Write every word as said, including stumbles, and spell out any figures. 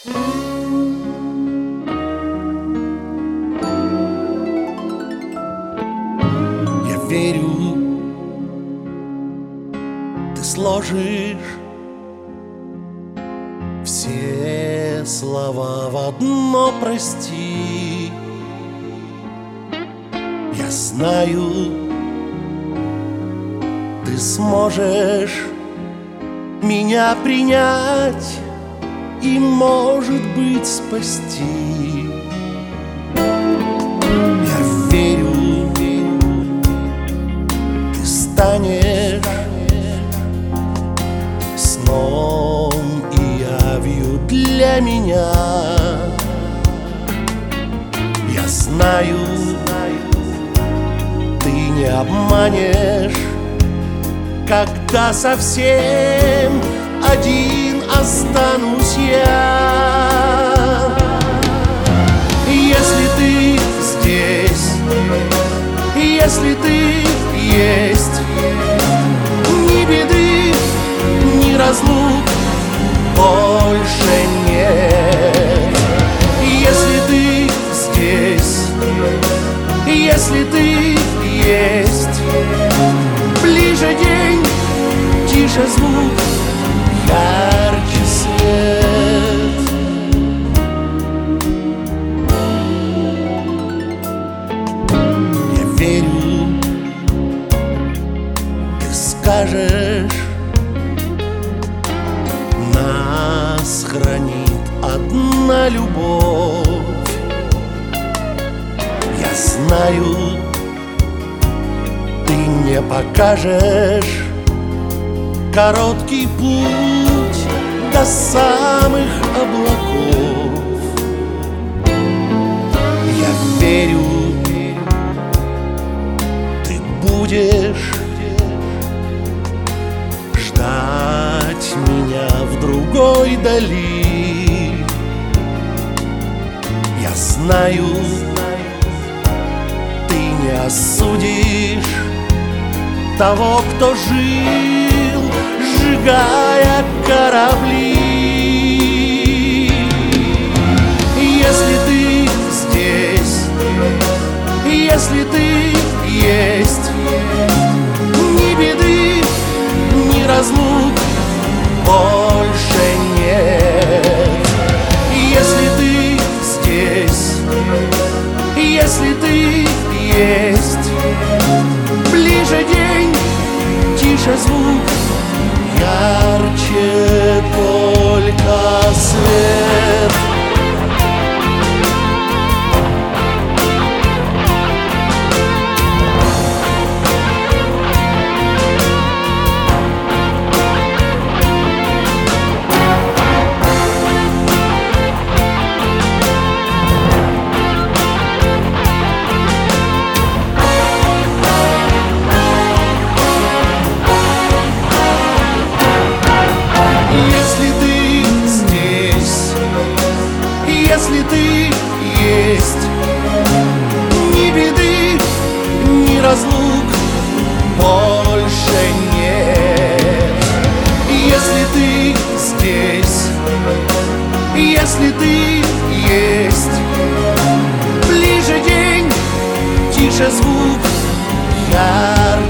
Я верю, ты сложишь все слова в одно «прости». Я знаю, ты сможешь меня принять и, может быть, спасти. Я верю, ты станешь сном и явью для меня. Я знаю, ты не обманешь, когда совсем один останусь я. Если ты здесь, если ты есть, ни беды, ни разлук больше нет. Если ты здесь, если ты есть, ближе день, тише звук, ярче свет. Я верю, ты скажешь, нас хранит одна любовь. Я знаю, ты не покажешь короткий путь до самых облаков. Я верю, ты будешь ждать меня в другой дали. Я знаю, ты не осудишь того, кто жил, сжигая корабли. Если ты здесь, если ты есть, ни беды, ни разлук больше нет. Если ты здесь, если ты есть, ближе день, тише звук, ярче только свет. Если ты есть, ни беды, ни разлук больше нет. Если ты здесь, если ты есть, ближе день, тише звук, ярче